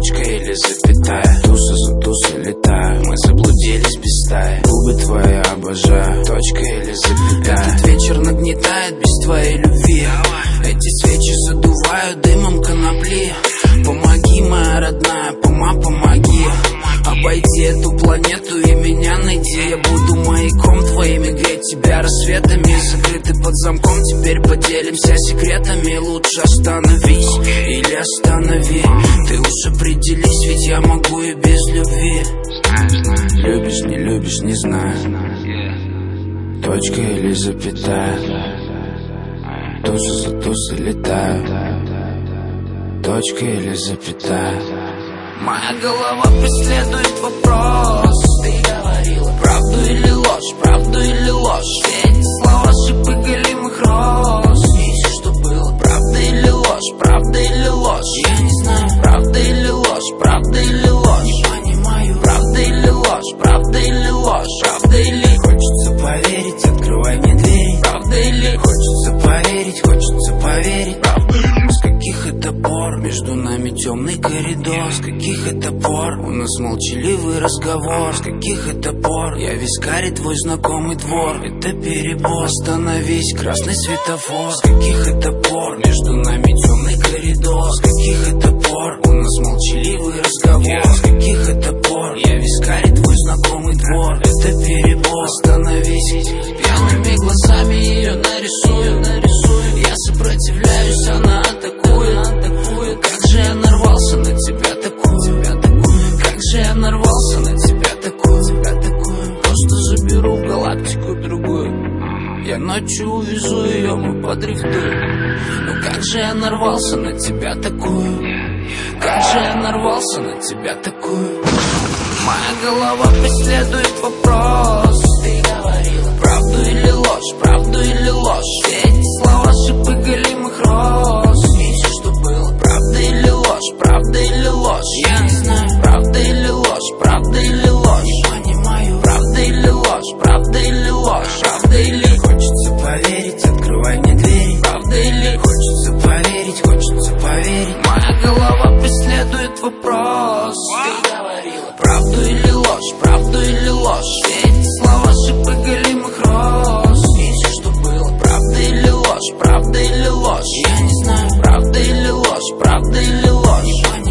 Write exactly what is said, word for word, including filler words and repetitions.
точка или запятая. Туса за тусой летаю, мы заблудились без стаи. Губы твои обожаю, точка или запятая. Этот вечер нагнетает без твоей любви. Эти свечи задувают дымом конопли. Помоги, моя родная, пома, помоги. Обойди эту планету и меня найди. Я буду маяком твоими, греть тебя рассветами. Закрыты под замком, теперь поделимся секретами. Лучше остановись или останови. Ты уж определись, ведь я могу и без любви. Любишь, не любишь, не знаю. Точка или запятая. Туса за тусой летаю. Точка или запятая. Моя голова преследует вопрос. Ты говорила правду или ложь, правду или ложь. Все эти слова шипы голимых роз. Ищешь, что было правда или ложь, правда или ложь. Я не знаю, правда или ложь, правда или ложь. Не понимаю, правда или ложь, правда или ложь. Правда или хочется поверить, открывай мне двери. Правда или хочется поверить, хочется поверить. Правда. С каких это пор между нами темный коридор? С каких это пор у нас молчаливый разговор? С каких это пор я вискарь, твой знакомый двор? Это перебор, остановись, красный светофор. С каких это пор между нами темный коридор? С каких это пор у нас молчаливый разговор? С каких это пор я вискарь, твой знакомый двор? Это перебор, остановись. Пьяными глазами ее нарисую, нарисую. Я сопротивляюсь, она атакует, атакует. Как же я нарвался на тебя такую, тебя такую. Как же я нарвался на тебя такую, тебя такую. Просто заберу в галактику другую. Я ночью увезу ее, мы подрифтуем. Ну как же я нарвался на тебя такую. Как же я нарвался на тебя такую. Моя голова преследует вопрос. Ты говорила правду или ложь, правду или ложь. Все эти слова шипы голимых роз. Ищешь, что было правда или ложь, правда или ложь. Я не знаю, правда или ложь, правда или ложь. Не понимаю, правда или ложь, правда или ложь. Правда или хочется поверить, открывай мне двери. Правда или хочется поверить, хочется поверить. Моя голова преследует вопрос. Ты говорила правду или ложь, правду или ложь. Все эти слова шипы голимых роз. Ищешь, что было правда или ложь, правда или ложь. Я не знаю, правда или ложь, правда или ложь.